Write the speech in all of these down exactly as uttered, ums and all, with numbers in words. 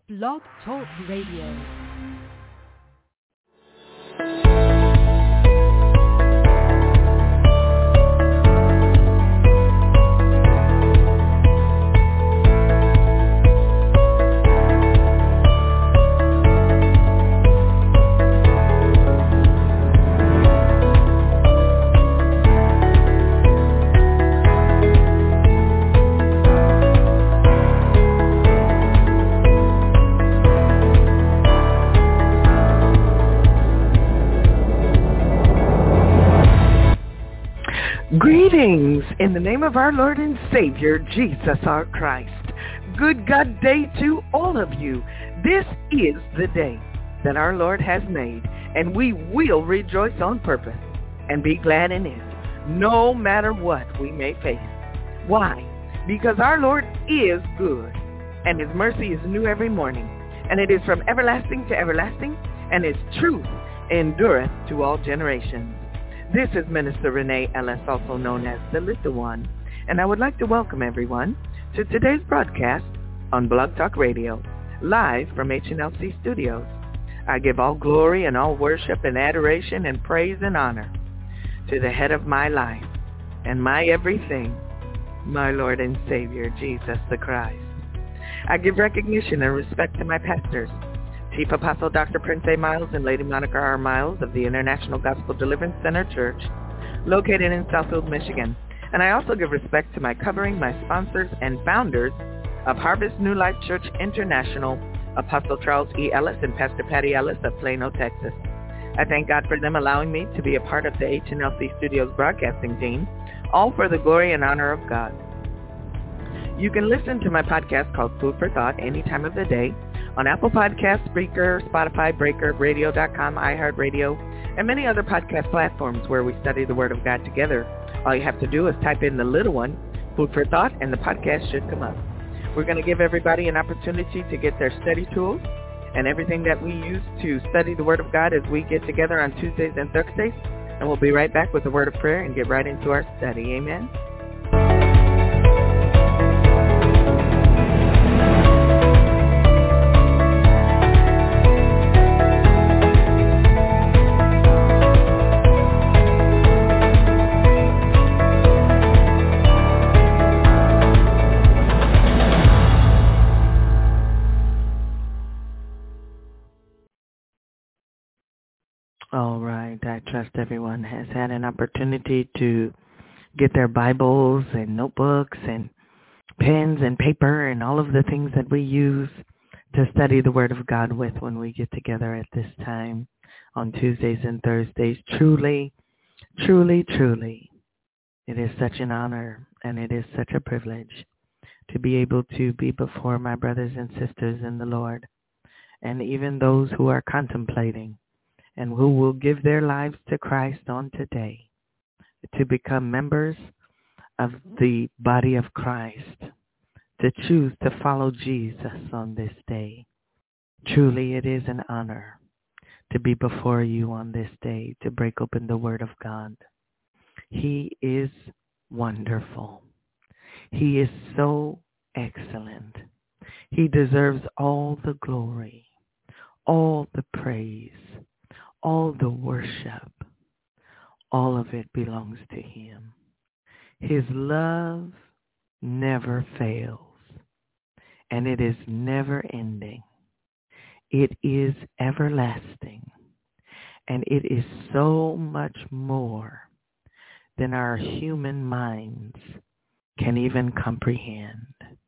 Blog Talk Radio. Greetings in the name of our Lord and Savior, Jesus our Christ. Good God day to all of you. This is the day that our Lord has made, and we will rejoice on purpose and be glad in it, no matter what we may face. Why? Because our Lord is good, and his mercy is new every morning, and it is from everlasting to everlasting, and his truth endureth to all generations. This is Minister Renee Ellis, also known as the Little One, and I would like to welcome everyone to today's broadcast on Blog Talk Radio, live from H N L C Studios. I give all glory and all worship and adoration and praise and honor to the head of my life and my everything, my Lord and Savior, Jesus the Christ. I give recognition and respect to my pastors, Chief Apostle Doctor Prince A. Miles and Lady Monica R. Miles of the International Gospel Deliverance Center Church, located in Southfield, Michigan. And I also give respect to my covering, my sponsors, and founders of Harvest New Life Church International, Apostle Charles E. Ellis and Pastor Patty Ellis of Plano, Texas. I thank God for them allowing me to be a part of the H N L C Studios broadcasting team, all for the glory and honor of God. You can listen to my podcast called Food for Thought any time of the day on Apple Podcasts, Spreaker, Spotify, Breaker, radio dot com, iHeartRadio, and many other podcast platforms where we study the Word of God together. All you have to do is type in the little one, Food for Thought, and the podcast should come up. We're going to give everybody an opportunity to get their study tools and everything that we use to study the Word of God as we get together on Tuesdays and Thursdays. And we'll be right back with a word of prayer and get right into our study. Amen. All right. I trust everyone has had an opportunity to get their Bibles and notebooks and pens and paper and all of the things that we use to study the Word of God with when we get together at this time on Tuesdays and Thursdays. Truly, truly, truly, it is such an honor and it is such a privilege to be able to be before my brothers and sisters in the Lord, and even those who are contemplating and who will give their lives to Christ on today to become members of the body of Christ, to choose to follow Jesus on this day. Truly, it is an honor to be before you on this day to break open the Word of God. He is wonderful. He is so excellent. He deserves all the glory, all the praise, all the worship. All of it belongs to him. His love never fails, and it is never ending. It is everlasting, and it is so much more than our human minds can even comprehend.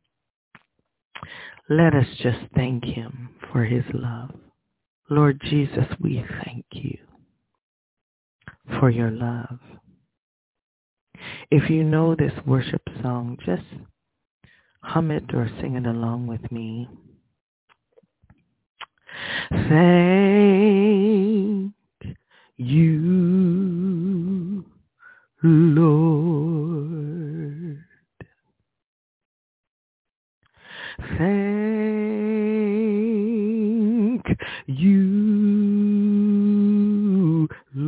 Let us just thank him for his love. Lord Jesus, we thank you for your love. If you know this worship song, just hum it or sing it along with me. Thank you, Lord. Thank you,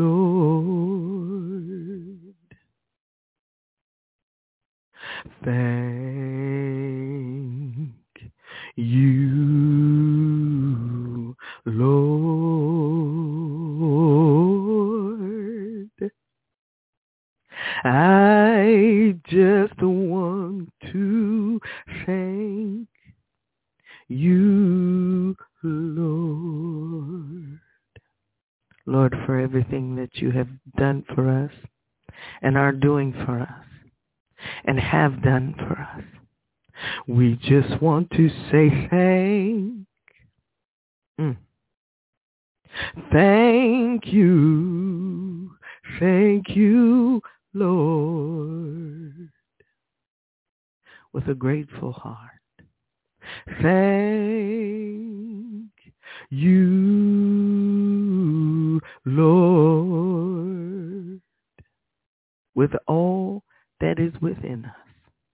Lord. Thank you, Lord, I just want to thank you, Lord. Lord, for everything that you have done for us and are doing for us and have done for us. We just want to say thank mm. Thank you. Thank you, Lord. With a grateful heart. Thank you, Lord, with all that is within us.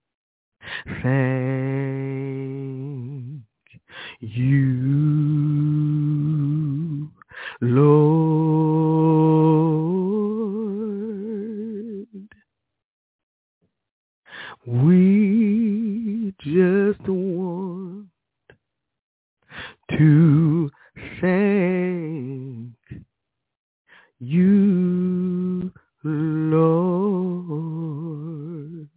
Thank you, Lord. We just want to thank you, Lord.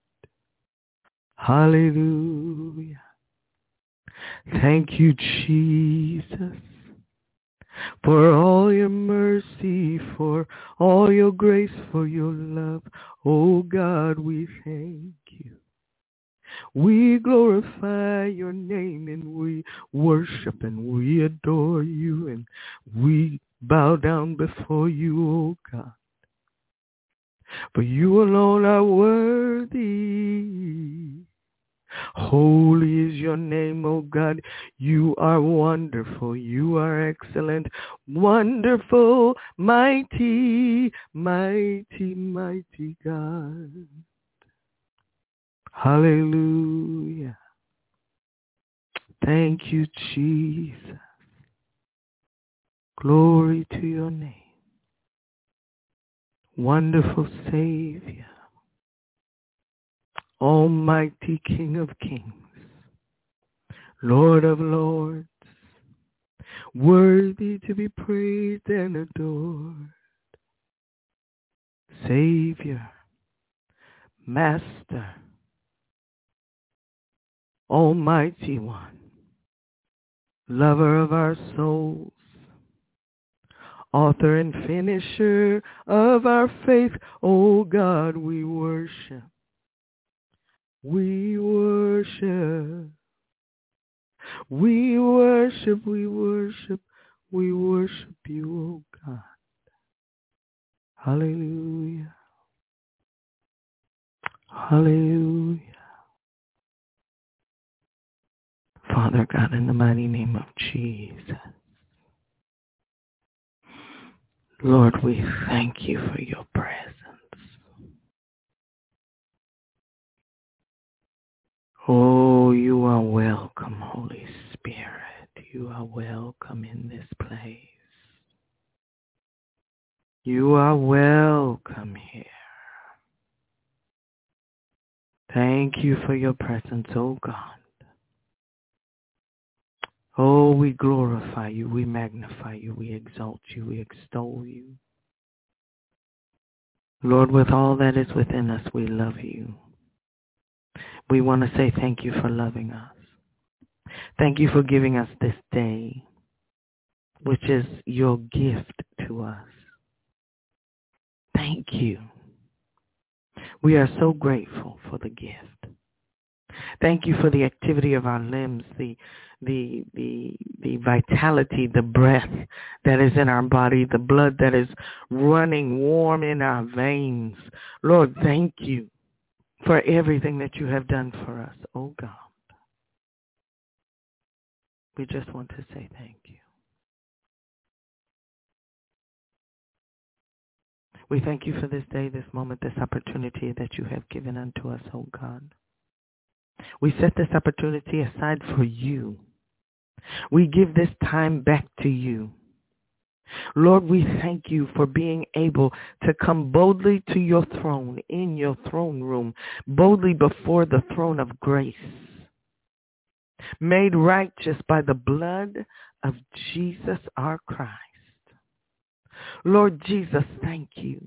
Hallelujah. Thank you, Jesus, for all your mercy, for all your grace, for your love. Oh God, we thank you. We glorify your name and we worship and we adore you and we bow down before you, oh God. For you alone are worthy. Holy is your name, O God. You are wonderful. You are excellent. Wonderful, mighty, mighty, mighty God. Hallelujah. Thank you, Jesus. Glory to your name. Wonderful Savior. Almighty King of Kings. Lord of Lords. Worthy to be praised and adored. Savior. Master. Almighty One. Lover of our souls. Author and finisher of our faith. Oh God, we worship. We worship. We worship. We worship. We worship you, oh God. Hallelujah. Hallelujah. Father God, in the mighty name of Jesus. Lord, we thank you for your presence. Oh, you are welcome, Holy Spirit. You are welcome in this place. You are welcome here. Thank you for your presence, oh God. Oh, we glorify you, we magnify you, we exalt you, we extol you. Lord, with all that is within us, we love you. We want to say thank you for loving us. Thank you for giving us this day, which is your gift to us. Thank you. We are so grateful for the gift. Thank you for the activity of our limbs, the the the the vitality, the breath that is in our body, the blood that is running warm in our veins. Lord, thank you for everything that you have done for us, oh God. We just want to say thank you. We thank you for this day, this moment, this opportunity that you have given unto us, oh God. We set this opportunity aside for you. We give this time back to you. Lord, we thank you for being able to come boldly to your throne, in your throne room, boldly before the throne of grace. made righteous by the blood of Jesus our Christ. Lord Jesus, thank you.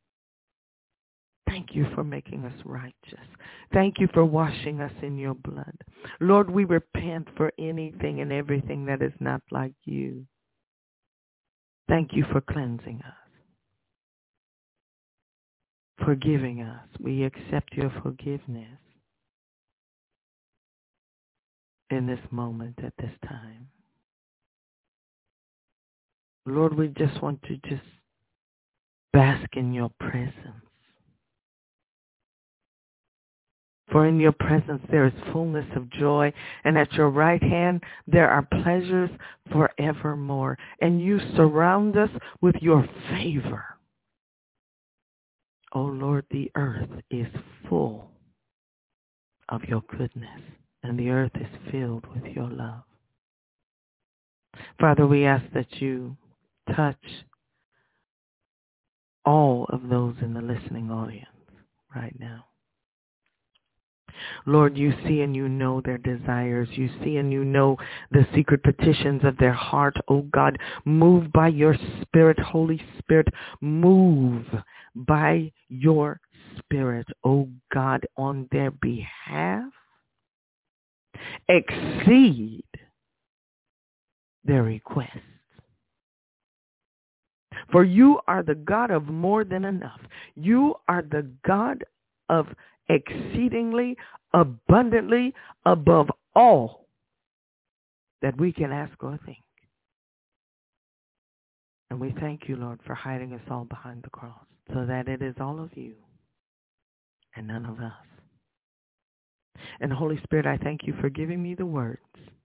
Thank you for making us righteous. Thank you for washing us in your blood. Lord, we repent for anything and everything that is not like you. Thank you for cleansing us, forgiving us. We accept your forgiveness in this moment at this time. Lord, we just want to just bask in your presence. For in your presence there is fullness of joy, and at your right hand there are pleasures forevermore. And you surround us with your favor. Oh Lord, the earth is full of your goodness, and the earth is filled with your love. Father, we ask that you touch all of those in the listening audience right now. Lord, you see and you know their desires. You see and you know the secret petitions of their heart. Oh God, move by your Spirit, Holy Spirit, move by your Spirit, oh God, on their behalf. Exceed their requests. For you are the God of more than enough. You are the God of exceedingly, abundantly, above all that we can ask or think. And we thank you, Lord, for hiding us all behind the cross so that it is all of you and none of us. And Holy Spirit, I thank you for giving me the words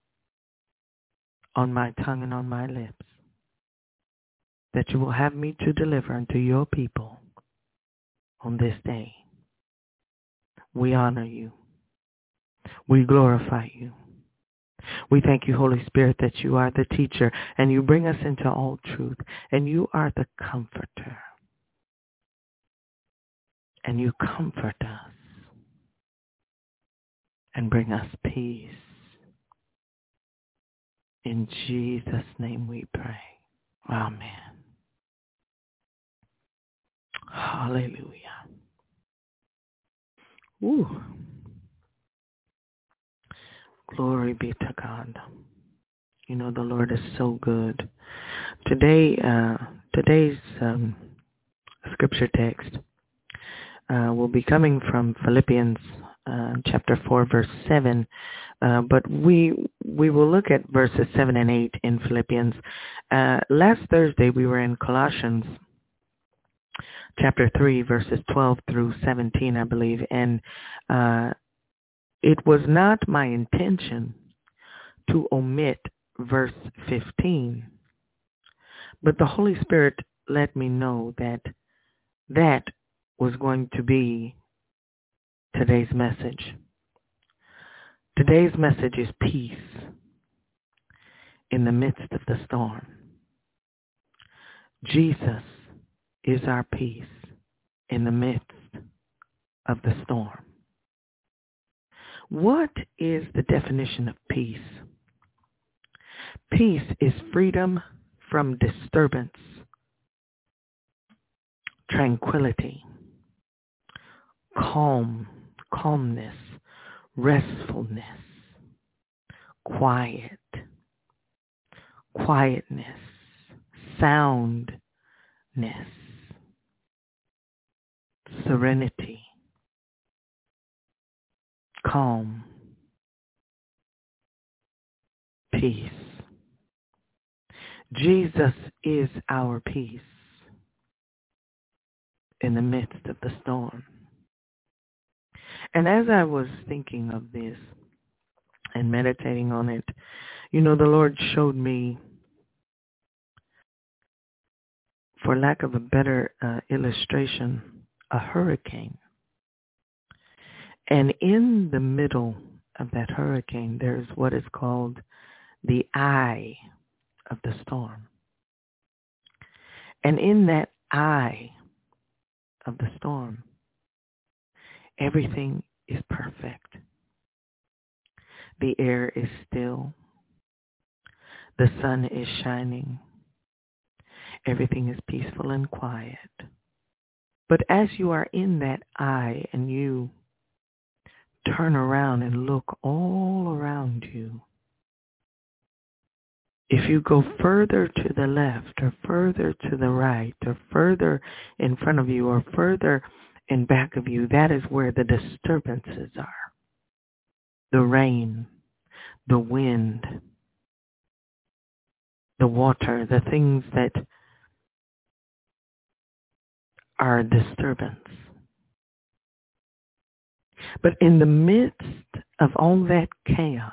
on my tongue and on my lips that you will have me to deliver unto your people on this day. We honor you. We glorify you. We thank you, Holy Spirit, that you are the teacher and you bring us into all truth, and you are the comforter. And you comfort us and bring us peace. In Jesus' name we pray. Amen. Hallelujah. Ooh. Glory be to God. You know, the Lord is so good. Today, uh, today's um, scripture text uh, will be coming from Philippians uh, chapter four, verse seven. Uh, but we we will look at verses seven and eight in Philippians. Uh, last Thursday, we were in Colossians chapter three, verses twelve through seventeen, I believe. And uh, it was not my intention to omit verse fifteen, but the Holy Spirit let me know that that was going to be today's message. Today's message is peace in the midst of the storm. Jesus is our peace in the midst of the storm. What is the definition of peace? Peace is freedom from disturbance, tranquility, calm, calmness, restfulness, quiet, quietness, soundness, serenity, calm, peace. Jesus is our peace in the midst of the storm. And as I was thinking of this and meditating on it, you know, the Lord showed me, for lack of a better uh, illustration, a hurricane. And in the middle of that hurricane, there's what is called the eye of the storm. And in that eye of the storm, everything is perfect. The air is still. The sun is shining. Everything is peaceful and quiet. But as you are in that eye and you turn around and look all around you, if you go further to the left or further to the right or further in front of you or further in back of you, that is where the disturbances are. The rain, the wind, the water, the things that are a disturbance. But in the midst of all that chaos,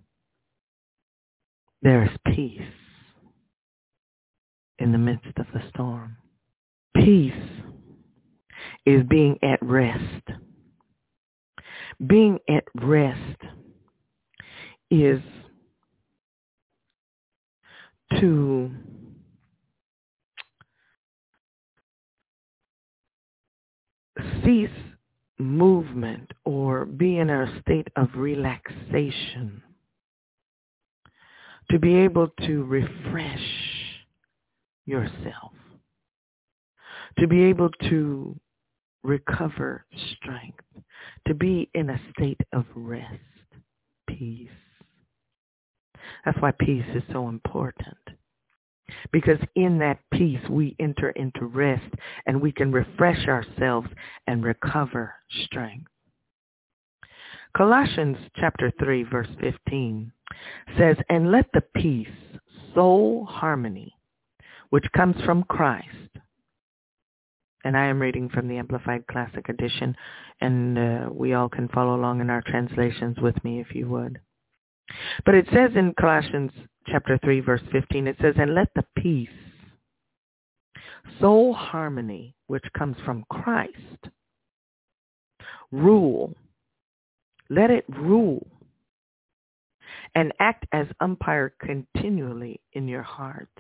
there is peace in the midst of the storm. Peace is being at rest. Being at rest is to cease movement or be in a state of relaxation, to be able to refresh yourself, to be able to recover strength, to be in a state of rest, peace. That's why peace is so important. Because in that peace, we enter into rest and we can refresh ourselves and recover strength. Colossians chapter three, verse fifteen says, "And let the peace, soul harmony, which comes from Christ." And I am reading from the Amplified Classic Edition, and uh, we all can follow along in our translations with me if you would. But it says in Colossians chapter three, verse fifteen, it says, "And let the peace, soul harmony, which comes from Christ, rule." Let it rule and act as umpire continually in your hearts,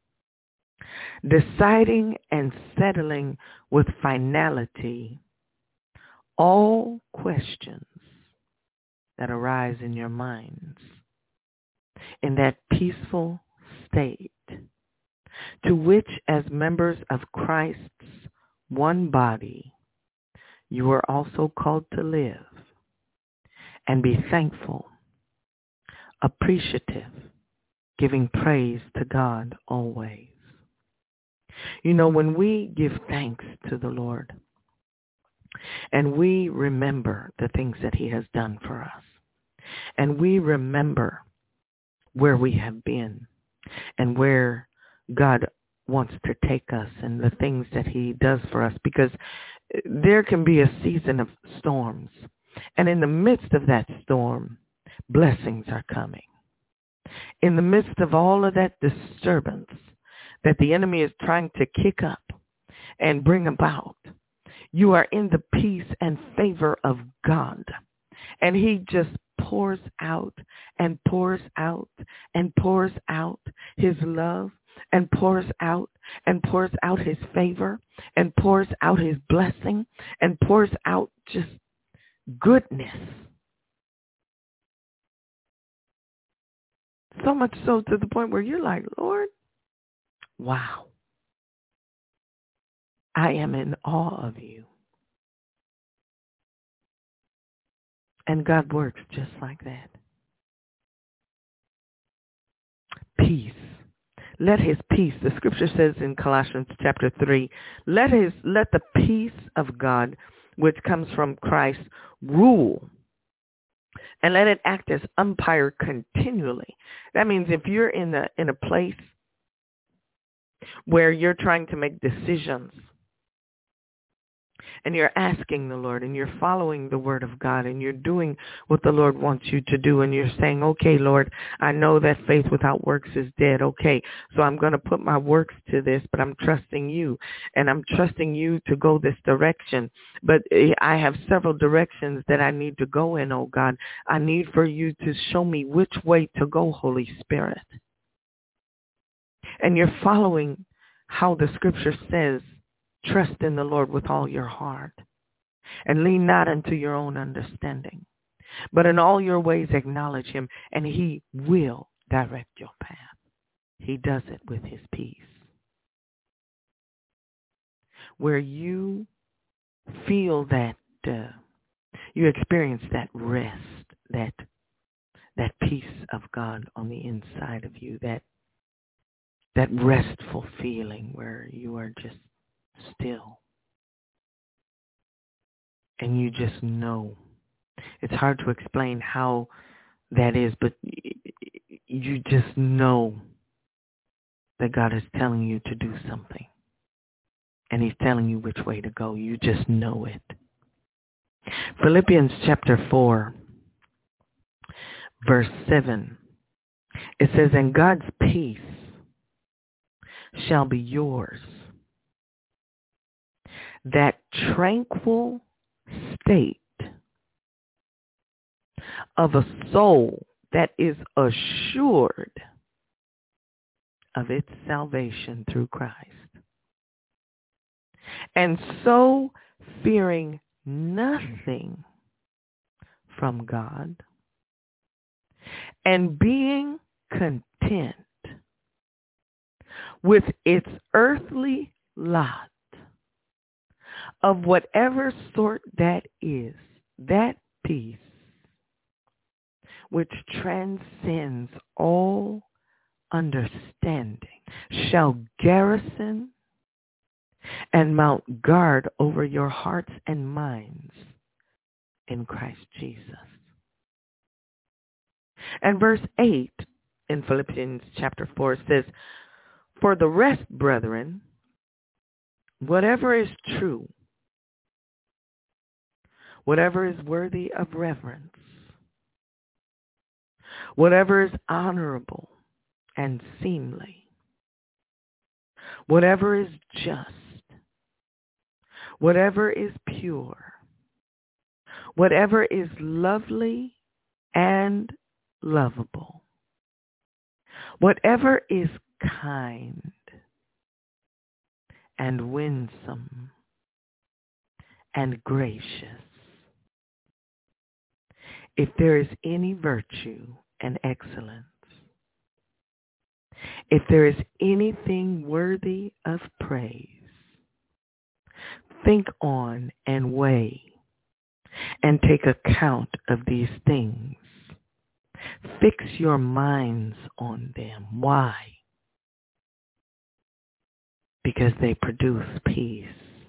deciding and settling with finality all questions that arise in your minds in that peaceful state to which, as members of Christ's one body, you are also called to live and be thankful, appreciative, giving praise to God always. You know, when we give thanks to the Lord and we remember the things that he has done for us, and we remember where we have been and where God wants to take us and the things that he does for us, because there can be a season of storms. And in the midst of that storm, blessings are coming. In the midst of all of that disturbance that the enemy is trying to kick up and bring about, you are in the peace and favor of God. And he just pours out and pours out and pours out his love and pours out and pours out his favor and pours out his blessing and pours out just goodness. So much so to the point where you're like, Lord, wow, I am in awe of you. And God works just like that. Peace. Let his peace, the scripture says in Colossians chapter three, let his let the peace of God, which comes from Christ, rule. And let it act as umpire continually. That means if you're in a in a place where you're trying to make decisions and you're asking the Lord and you're following the word of God and you're doing what the Lord wants you to do, and you're saying, okay, Lord, I know that faith without works is dead. Okay, so I'm going to put my works to this, but I'm trusting you, and I'm trusting you to go this direction. But I have several directions that I need to go in, oh God. I need for you to show me which way to go, Holy Spirit. And you're following how the scripture says, trust in the Lord with all your heart and lean not unto your own understanding. But in all your ways acknowledge him, and he will direct your path. He does it with his peace. Where you feel that uh, you experience that rest, that that peace of God on the inside of you, that that restful feeling where you are just still. And you just know. It's hard to explain how that is, but you just know that God is telling you to do something. And he's telling you which way to go. You just know it. Philippians chapter four, verse seven. It says, and God's peace shall be yours. That tranquil state of a soul that is assured of its salvation through Christ. And so fearing nothing from God, and being content with its earthly lot of whatever sort that is, that peace which transcends all understanding shall garrison and mount guard over your hearts and minds in Christ Jesus. And verse eight in Philippians chapter four says, for the rest, brethren, whatever is true, whatever is worthy of reverence, whatever is honorable and seemly, whatever is just, whatever is pure, whatever is lovely and lovable, whatever is kind and winsome and gracious, if there is any virtue and excellence, if there is anything worthy of praise, think on and weigh and take account of these things. Fix your minds on them. Why? Because they produce peace.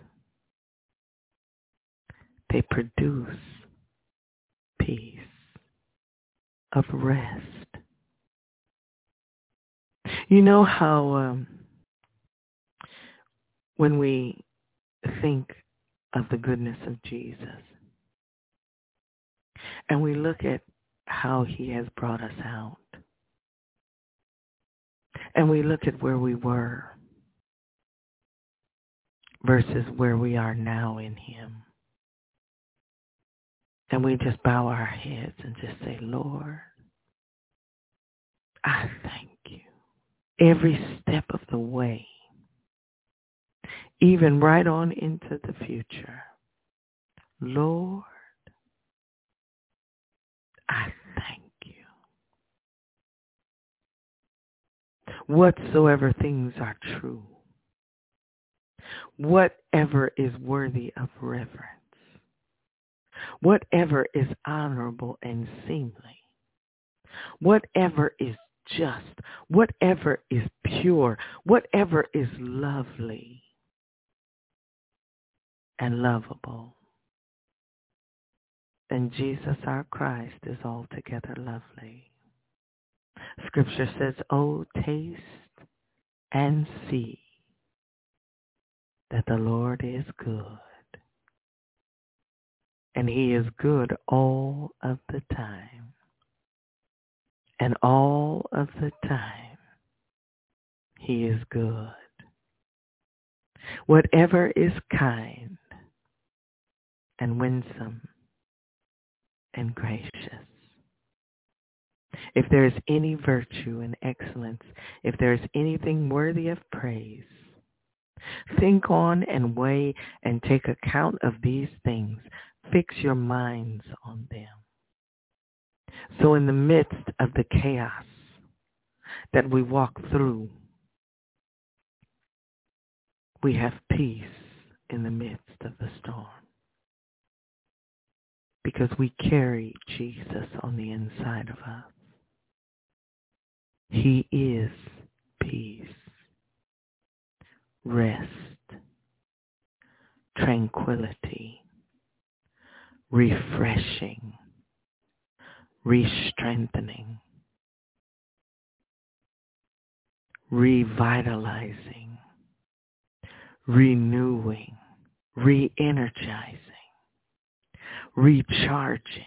They produce peace of rest. You know how um, when we think of the goodness of Jesus and we look at how he has brought us out and we look at where we were versus where we are now in him, and we just bow our heads and just say, Lord, I thank you. Every step of the way, even right on into the future, Lord, I thank you. Whatsoever things are true, whatever is worthy of reverence, whatever is honorable and seemly, whatever is just, whatever is pure, whatever is lovely and lovable, then Jesus our Christ is altogether lovely. Scripture says, oh, taste and see that the Lord is good. And he is good all of the time. And all of the time, he is good. Whatever is kind and winsome and gracious, if there is any virtue and excellence, if there is anything worthy of praise, think on and weigh and take account of these things. Fix your minds on them. So in the midst of the chaos that we walk through, we have peace in the midst of the storm because we carry Jesus on the inside of us. He is peace, rest, tranquility, refreshing, re-strengthening, revitalizing, renewing, re-energizing, recharging.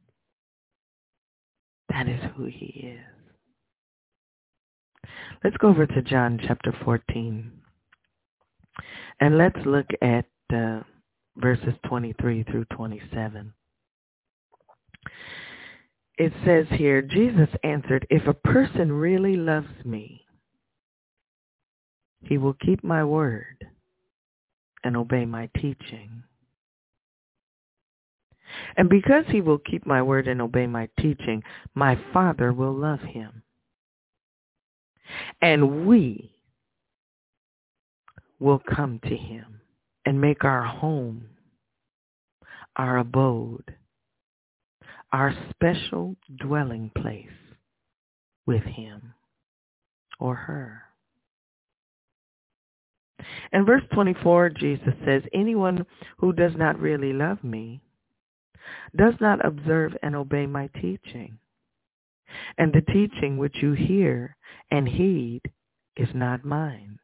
That is who he is. Let's go over to John chapter fourteen. And let's look at uh, verses twenty-three through twenty-seven. It says here, Jesus answered, "If a person really loves me, he will keep my word and obey my teaching. And because he will keep my word and obey my teaching, my Father will love him. And we will come to him and make our home, our abode, our special dwelling place with him or her." In verse twenty-four, Jesus says, "Anyone who does not really love me does not observe and obey my teaching. And the teaching which you hear and heed is not mine,"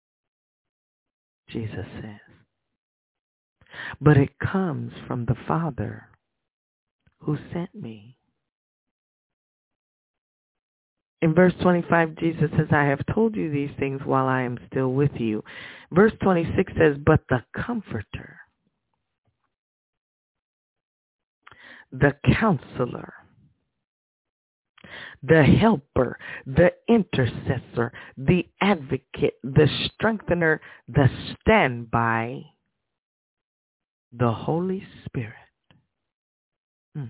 Jesus says, "but it comes from the Father who sent me." In verse twenty-five, Jesus says, "I have told you these things while I am still with you." Verse twenty-six says, "But the Comforter, the Counselor, the Helper, the Intercessor, the Advocate, the Strengthener, the Standby, the Holy Spirit, hmm,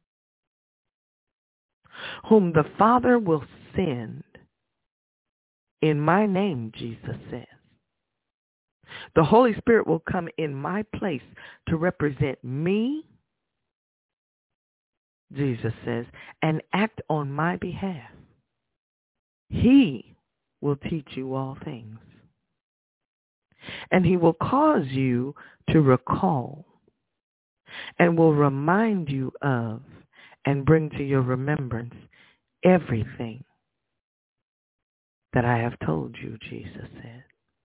whom the Father will send in my name," Jesus says. The Holy Spirit will come in my place to represent me, Jesus says, and act on my behalf. He will teach you all things. And he will cause you to recall and will remind you of and bring to your remembrance everything that I have told you, Jesus said.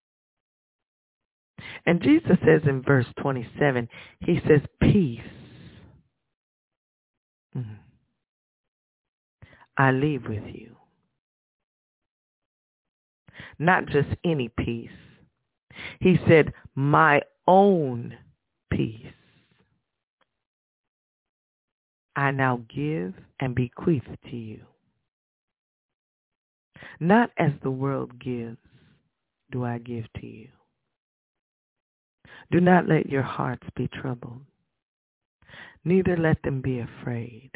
And Jesus says in verse twenty-seven, he says, "Peace mm, I leave with you." Not just any peace. He said, "My own peace I now give and bequeath to you. Not as the world gives, do I give to you. Do not let your hearts be troubled, neither let them be afraid.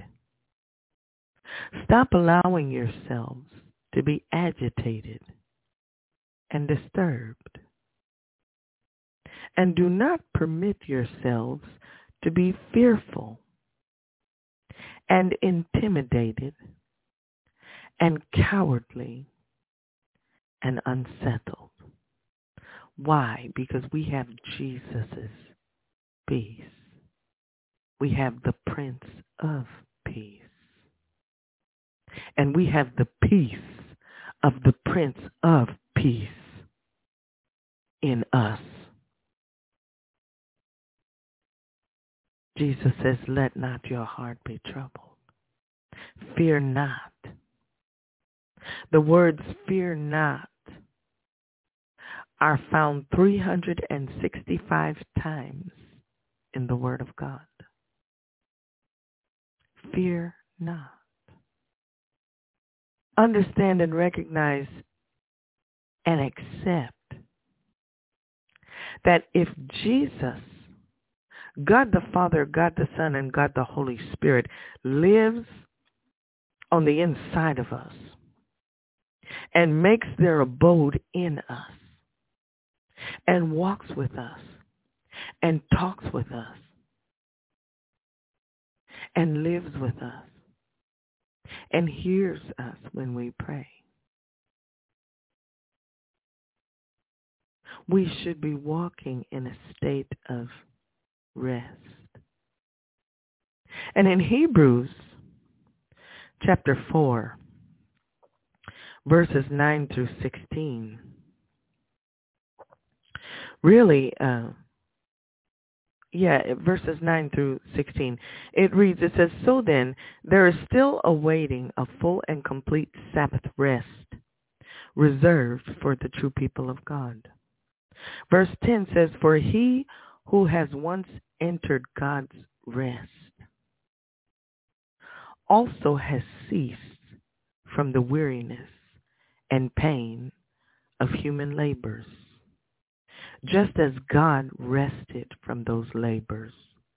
Stop allowing yourselves to be agitated and disturbed. And do not permit yourselves to be fearful and intimidated and cowardly and unsettled." Why? Because we have Jesus' peace. We have the Prince of Peace. And we have the peace of the Prince of Peace in us. Jesus says, "Let not your heart be troubled. Fear not." The words "fear not" are found three hundred sixty-five times in the Word of God. Fear not. Understand and recognize and accept that if Jesus, God the Father, God the Son, and God the Holy Spirit lives on the inside of us and makes their abode in us and walks with us and talks with us and lives with us and hears us when we pray. We should be walking in a state of rest. And in Hebrews chapter four, verses nine through sixteen, really, uh, yeah, verses nine through sixteen, it reads, it says, so then there is still awaiting a full and complete Sabbath rest reserved for the true people of God. Verse ten says, for he who has once entered God's rest also has ceased from the weariness and pain of human labors, just as God rested from those labors,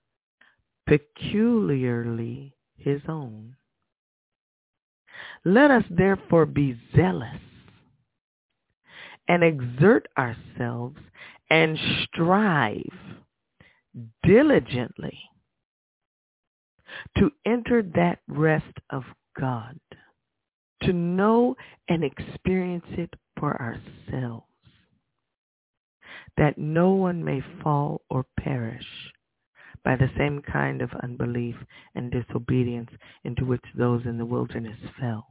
peculiarly his own. Let us therefore be zealous and exert ourselves and strive diligently to enter that rest of God, to know and experience it for ourselves, that no one may fall or perish by the same kind of unbelief and disobedience into which those in the wilderness fell.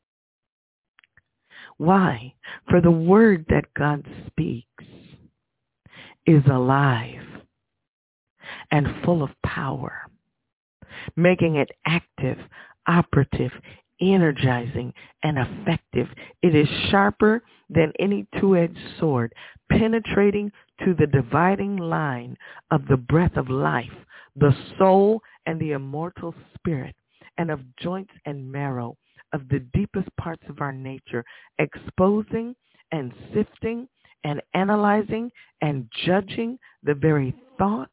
Why? For the word that God speaks is alive and full of power, making it active, operative, energizing, and effective. It is sharper than any two-edged sword, penetrating to the dividing line of the breath of life, the soul and the immortal spirit, and of joints and marrow, of the deepest parts of our nature, exposing and sifting and analyzing and judging the very thoughts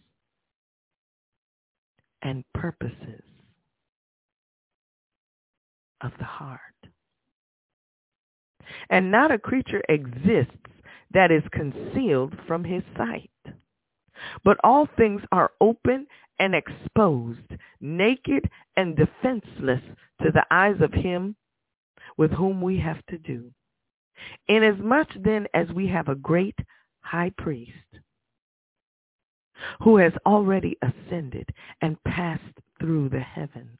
and purposes of the heart. And not a creature exists that is concealed from his sight, but all things are open and exposed, naked and defenseless to the eyes of him with whom we have to do. Inasmuch then as we have a great high priest who has already ascended and passed through the heavens,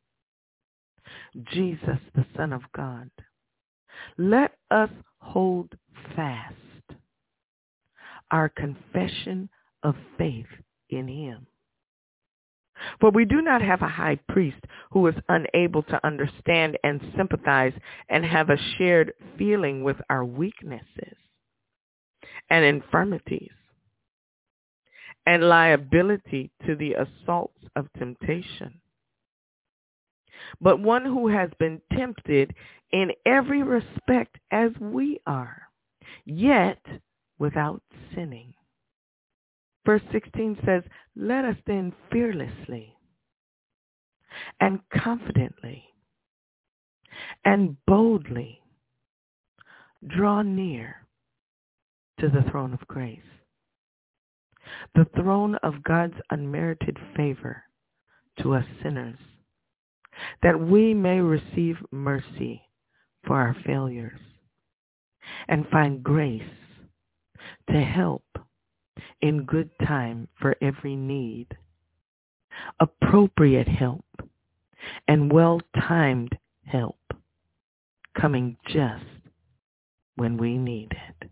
Jesus, the Son of God, let us hold fast our confession of faith in him. For we do not have a high priest who is unable to understand and sympathize and have a shared feeling with our weaknesses and infirmities and liability to the assaults of temptation, but one who has been tempted in every respect as we are, yet without sinning. Verse sixteen says, let us then fearlessly and confidently and boldly draw near to the throne of grace, the throne of God's unmerited favor to us sinners, that we may receive mercy for our failures and find grace to help in good time for every need, appropriate help and well-timed help coming just when we need it.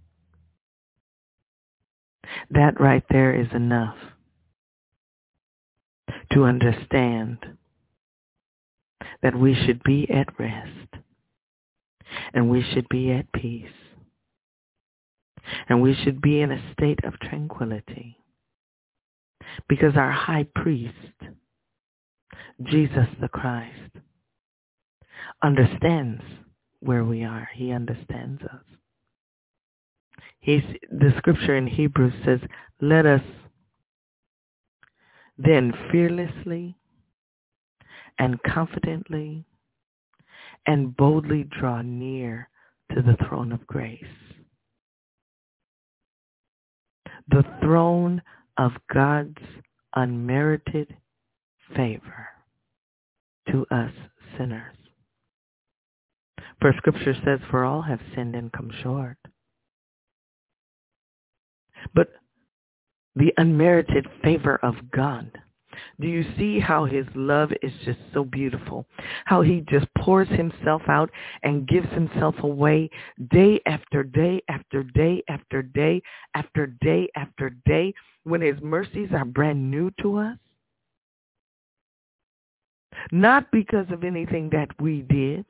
That right there is enough to understand that we should be at rest and we should be at peace and we should be in a state of tranquility because our high priest, Jesus the Christ, understands where we are. He understands us. He's, the scripture in Hebrews says, let us then fearlessly and confidently and boldly draw near to the throne of grace. The throne of God's unmerited favor to us sinners. For Scripture says, for all have sinned and come short. But the unmerited favor of God, do you see how his love is just so beautiful? How he just pours himself out and gives himself away day after day after day after day after day after day when his mercies are brand new to us? Not because of anything that we did.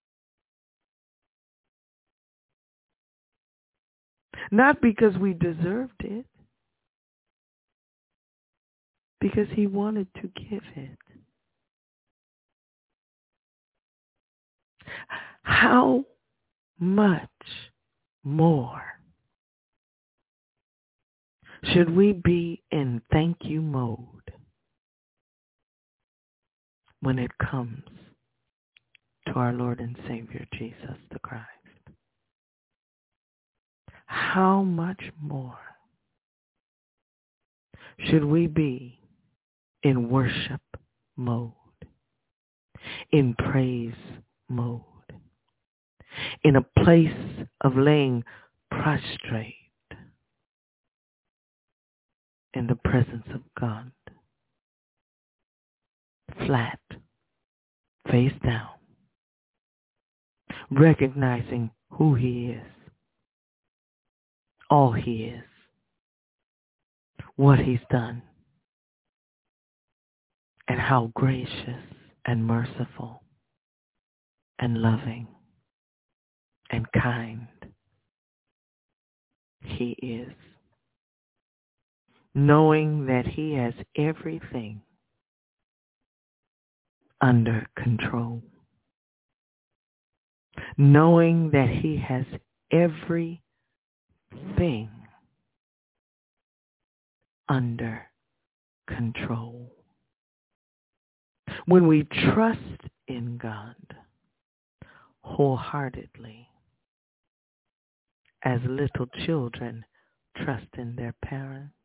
Not because we deserved it. Because he wanted to give it. How much more should we be in thank you mode when it comes to our Lord and Savior Jesus the Christ? How much more should we be in worship mode, in praise mode, in a place of laying prostrate in the presence of God, flat, face down, recognizing who he is, all he is, what he's done, and how gracious and merciful and loving and kind he is, knowing that he has everything under control, knowing that he has everything under control. When we trust in God wholeheartedly, as little children trust in their parents,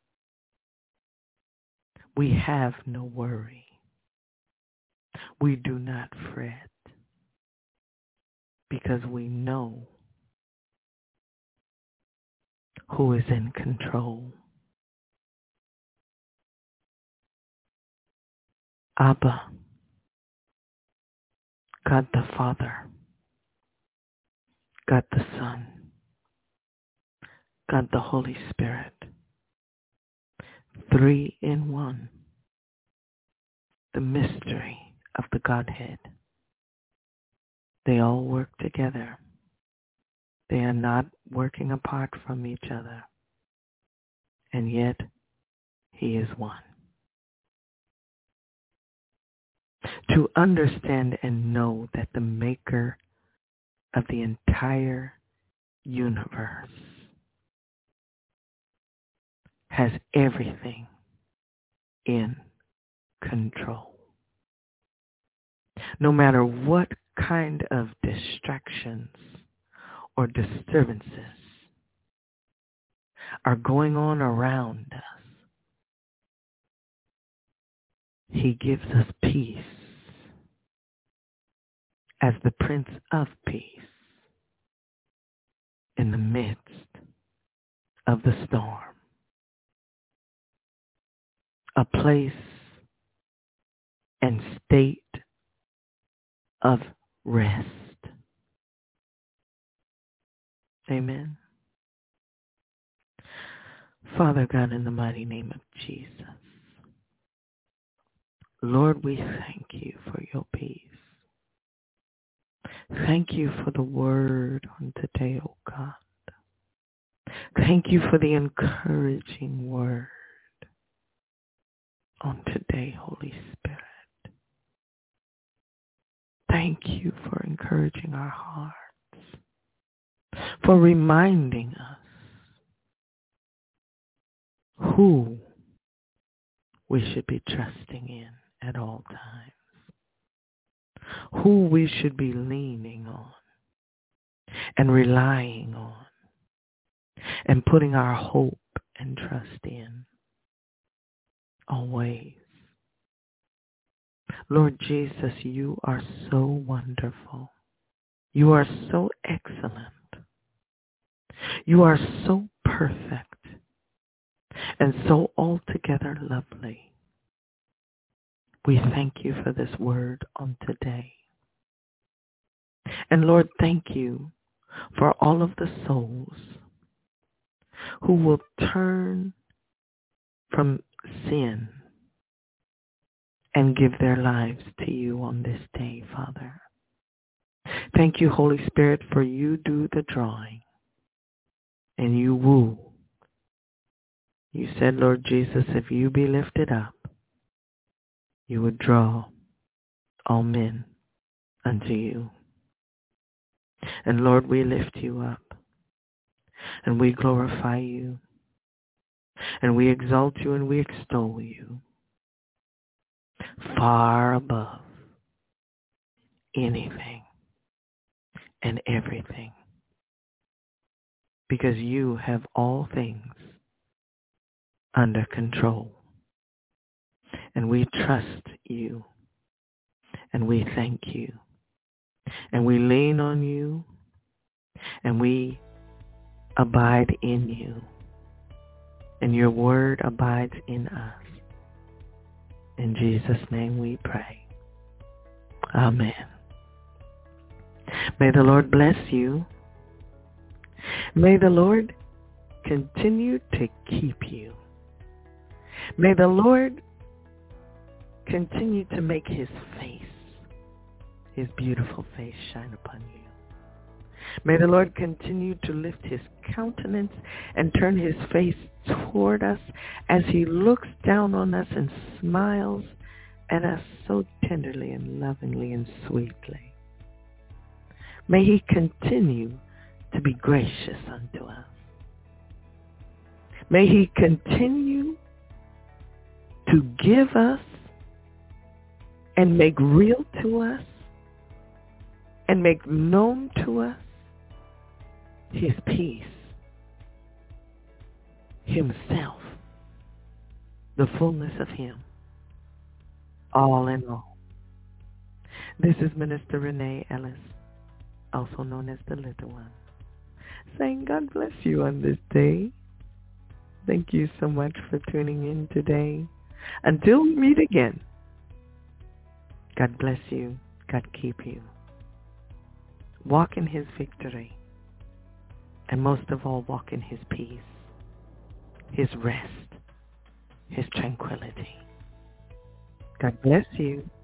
we have no worry. We do not fret because we know who is in control. Abba, God the Father, God the Son, God the Holy Spirit, three in one, the mystery of the Godhead. They all work together. They are not working apart from each other. And yet, he is one. To understand and know that the maker of the entire universe has everything in control. No matter what kind of distractions or disturbances are going on around us, he gives us peace as the Prince of Peace in the midst of the storm. A place and state of rest. Amen. Father God, in the mighty name of Jesus, Lord, we thank you for your peace. Thank you for the word on today, oh God. Thank you for the encouraging word on today, Holy Spirit. Thank you for encouraging our hearts, for reminding us who we should be trusting in at all times, who we should be leaning on and relying on and putting our hope and trust in always. Lord Jesus, you are so wonderful. You are so excellent. You are so perfect and so altogether lovely. We thank you for this word on today. And Lord, thank you for all of the souls who will turn from sin and give their lives to you on this day, Father. Thank you, Holy Spirit, for you do the drawing and you woo. You said, Lord Jesus, if you be lifted up, you would draw all men unto you. And Lord, we lift you up and we glorify you and we exalt you and we extol you far above anything and everything, because you have all things under control. And we trust you and we thank you and we lean on you and we abide in you, and your word abides in us. In Jesus' name we pray. Amen. May the Lord bless you. May the Lord continue to keep you. May the Lord continue to make his face, his beautiful face, shine upon you. May the Lord continue to lift his countenance and turn his face toward us as he looks down on us and smiles at us so tenderly and lovingly and sweetly. May he continue to be gracious unto us. May he continue to give us and make real to us and make known to us his peace, himself, the fullness of him, all in all. This is Minister Renee Ellis, also known as the Little One, saying God bless you on this day. Thank you so much for tuning in today. Until we meet again, God bless you. God keep you. Walk in his victory. And most of all, walk in his peace, his rest, his tranquility. God bless you.